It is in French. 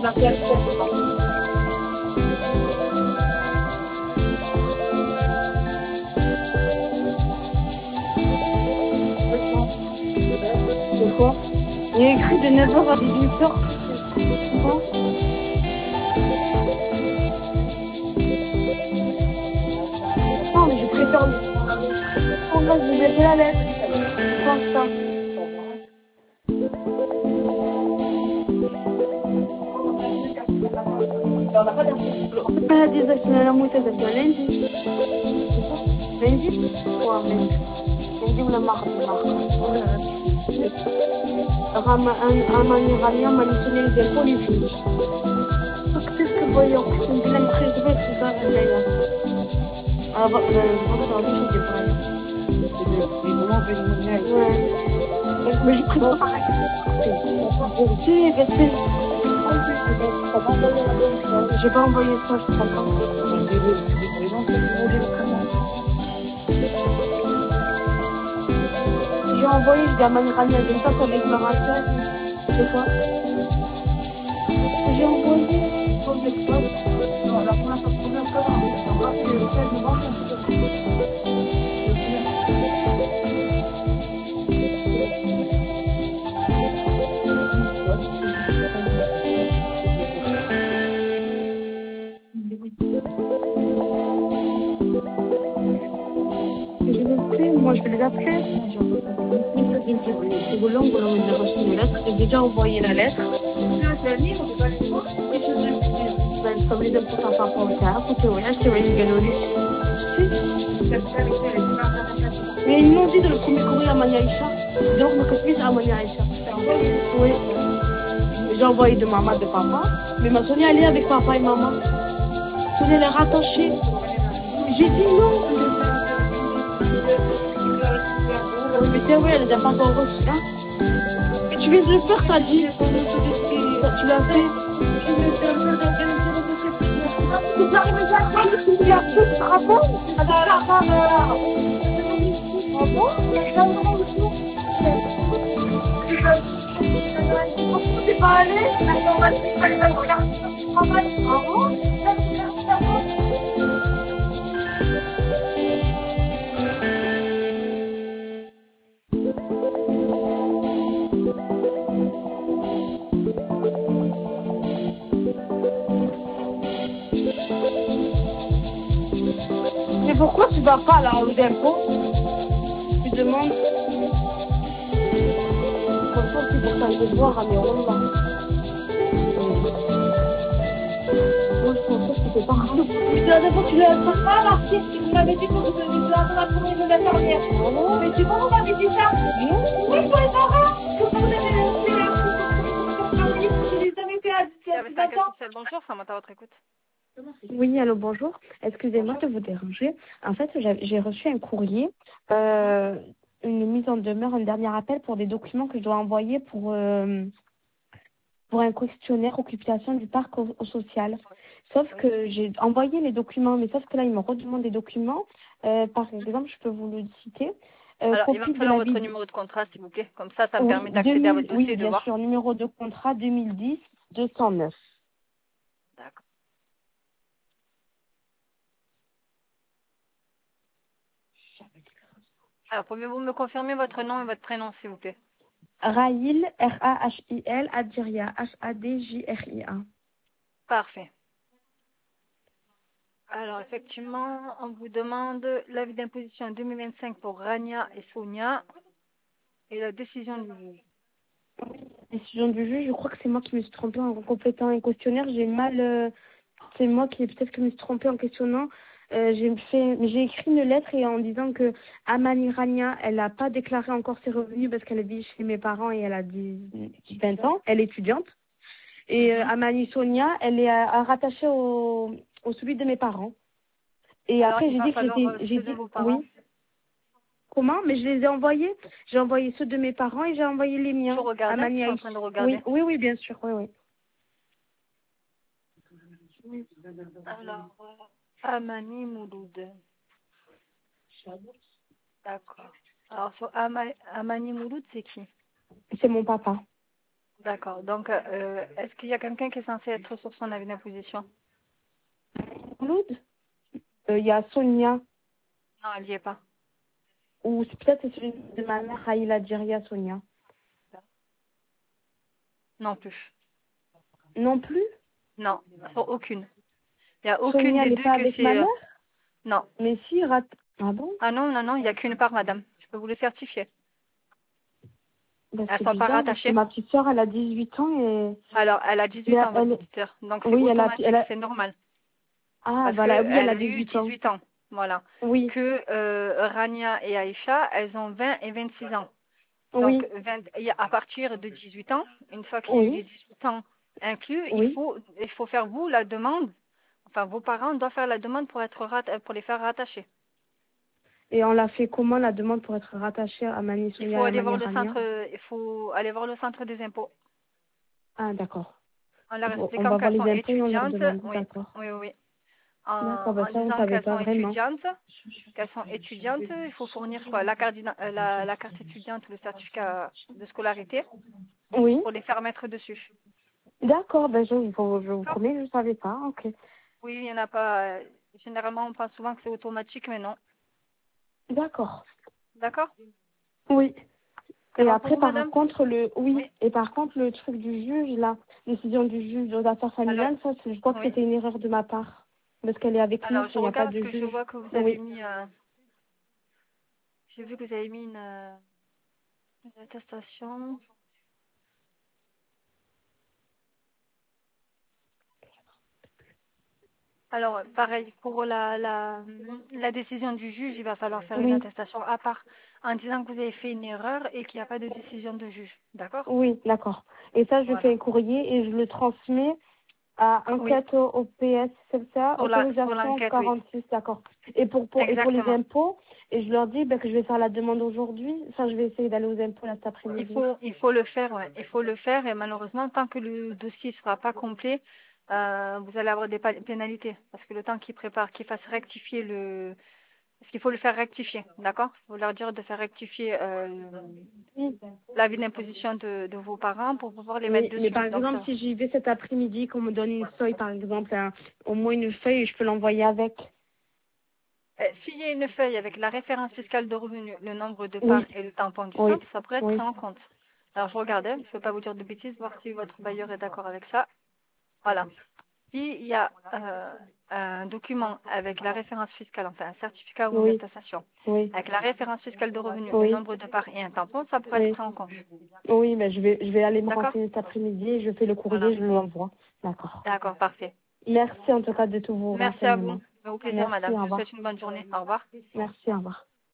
C'est quoi? Il y a écrit de 9h à 18h. Non, mais je préfère le... En fait, vous avez la lettre. Je pense ça. البلد إذا كنا نموت إذا كنا لندي لندي ولا رغم أن غالية ما نسوني ديال بوليفيك كتبت بويا وقسم بالله مخرج بيت في دار هنايا mais je préfère pas. Si, j'ai pas envoyé ça, je crois pas. J'ai envoyé, je dis à Manirani, elle vient pas sa déclaration. C'est quoi? J'ai envoyé. Non, la première fois, on va faire le 16 novembre. Moi, je vais les appeler. C'est volant, on a reçu une lettre. J'ai déjà envoyé la lettre. Comme les hommes sont en pancarte, c'est vrai, ils gagnent. Mais ils m'ont dit de le premier courrier à Mania Aïcha. Donc, on a fait à Mania Aïcha. Oui. J'ai envoyé de maman, de papa. Mais ma Sonia, elle est avec papa et maman. Sonia, elle est rattachée. J'ai dit non. Mais c'est vrai, elle n'est pas encore reçue. Hein? Et tu viens de le faire, t'as dit. Tu l'as fait. Il y a tout ce rapport. C'est pas allé. On va aller regarder son travail. Mais pourquoi tu vas pas là au dépôt? Tu demandes. Franchement, c'est pour ça que je voir à mes ronds là. Moi, je pensais que c'était pas grave. Mais la dernière fois, tu l'as pas marqué. Tu m'avais dit que vous devez la première de la dernière. Mais tu vois, on m'avait dit ça. Oui, je vois les marins. Que vous avez fait la je les avais fait à Bonjour, ça à votre écoute. Oui, allô, bonjour. Excusez-moi de vous déranger. En fait, j'ai reçu un courrier, une mise en demeure, un dernier appel pour des documents que je dois envoyer pour un questionnaire occupation du parc au social. Sauf que j'ai envoyé les documents, mais sauf que là, ils me redemandent des documents. Par exemple, je peux vous le citer. Alors, il va me falloir votre numéro de contrat, s'il vous plaît. Comme ça me permet d'accéder à votre dossier et de voir. Oui, bien sûr, numéro de contrat 2010-209. D'accord. Alors, pouvez-vous me confirmer votre nom et votre prénom, s'il vous plaît? Rahil, R-A-H-I-L, Adjiria, H-A-D-J-R-I-A. Parfait. Alors, effectivement, on vous demande l'avis d'imposition 2025 pour Rania et Sonia et la décision du juge. Décision du juge, je crois que c'est moi qui me suis trompée en complétant un questionnaire. J'ai mal... c'est moi qui peut-être que me suis trompée en questionnant. J'ai écrit une lettre et en disant que Amani Rania, elle n'a pas déclaré encore ses revenus parce qu'elle vit chez mes parents et elle a 20 ans. Elle est étudiante. Et Amani Sonia, elle est rattachée au celui de mes parents. Et alors, après, j'ai dit que j'étais... Oui. Comment? Mais je les ai envoyés. J'ai envoyé ceux de mes parents et j'ai envoyé les miens. Je regarde, je suis en train de regarder. Oui, bien sûr, oui. Alors, Amani Mouloud. D'accord. Alors, sur Amani Mouloud, c'est qui? C'est mon papa. D'accord. Donc, est-ce qu'il y a quelqu'un qui est censé être sur son avis d'imposition? Claude, il y a Sonia, Non, elle n'y est pas. ou peut-être c'est celui de ma mère, Raïla Djeria Sonia. Non plus. Non plus? Non, aucune. Il n'y a aucune Sonia, elle des n'est deux pas que avec c'est... ma mère? non. Mais si, Ah bon? Ah non, non, non, il n'y a qu'une part, madame. Je peux vous le certifier. Bah, Elles c'est sont pas bizarre parce que rattachées. ma petite soeur, elle a 18 ans et Alors, elle a mais 18 ans, votre elle, petite sœur. Donc, c'est oui, automatique, c'est normal. ah Parce voilà, oui, elle qu'elle a a eu 18 ans. 18 ans. Voilà. Oui, Que Rania et Aïcha, elles ont 20 et 26 ans. Donc, oui, à partir de 18 ans, une fois qu'il y a eu oui, les 18 ans inclus, oui. il faut faire vous la demande. Enfin, vos parents doivent faire la demande pour les faire rattacher. Et on l'a fait comment la demande pour être rattachée à Mani Il faut Sonia et à aller Mani voir Rania? il faut aller voir le centre des impôts. Ah d'accord. En leur Bon, on expliquant va voir qu'elles sont les impôts et on leur étudiantes, demande. oui, D'accord. oui, oui. D'accord, bah En ça, on disant savait qu'elles pas sont vraiment. étudiantes, il faut fournir quoi? La carte étudiante, le certificat de scolarité Oui. pour les faire mettre dessus. D'accord, ben je vous D'accord. promets, je ne savais pas. Ok. Oui, il n'y en a pas. Généralement, on pense souvent que c'est automatique, mais non. D'accord. D'accord? Oui. C'est Et bon pour après, vous, madame? oui. Oui. Et par contre, le truc du juge, la décision du juge aux affaires Alors, familiales, ça, je crois que oui. c'était une erreur de ma part. Parce qu'elle est avec nous, Alors, je il n'y a pas regarde de parce que je juge. vois que vous avez Oui. mis. J'ai vu que vous avez mis une attestation. Alors, pareil, pour la décision du juge, il va falloir faire une Oui. attestation à part en disant que vous avez fait une erreur et qu'il n'y a pas de décision de juge. D'accord? Oui, d'accord. Et ça, je fais Voilà. un courrier et je le transmets à Oui. enquête au PS, c'est ça, Pour autorisation l'enquête, oui. 46, d'accord. Et pour les Exactement. impôts, et je leur dis ben, que je vais faire la demande aujourd'hui. Enfin, je vais essayer d'aller aux impôts là cet après-midi. Il faut le faire, ouais. Il faut le faire et malheureusement, tant que le dossier ne sera pas complet, vous allez avoir des pénalités. Parce que le temps qu'ils préparent, qu'ils fassent rectifier parce qu'il faut le faire rectifier, d'accord? Il faut leur dire de faire rectifier Oui. l'avis d'imposition de vos parents pour pouvoir les mettre Oui, mais dessus. par Donc exemple, ça. si j'y vais cet après-midi, qu'on me donne une feuille, par exemple, au moins une feuille, je peux l'envoyer avec. S'il y a une feuille avec la référence fiscale de revenus, le nombre de Oui, parts et le tampon du oui, solde, ça pourrait être pris oui, en compte. Alors je regardais, je ne veux pas vous dire de bêtises, voir si votre bailleur est d'accord avec ça. Voilà. S'il y a un document avec la référence fiscale, enfin un certificat ou une oui, attestation, oui, avec la référence fiscale de revenus, le oui, nombre de parts et un tampon, ça pourrait être oui. pris en compte. Oui, mais je vais aller me D'accord? renseigner cet après-midi et je fais le Voilà. courrier, je l'envoie. D'accord. D'accord, parfait. Merci en tout cas de tous vos Merci à vous. renseignements. Au plaisir, Merci, madame. au Je vous souhaite revoir. une bonne journée. Au revoir. Merci, au revoir.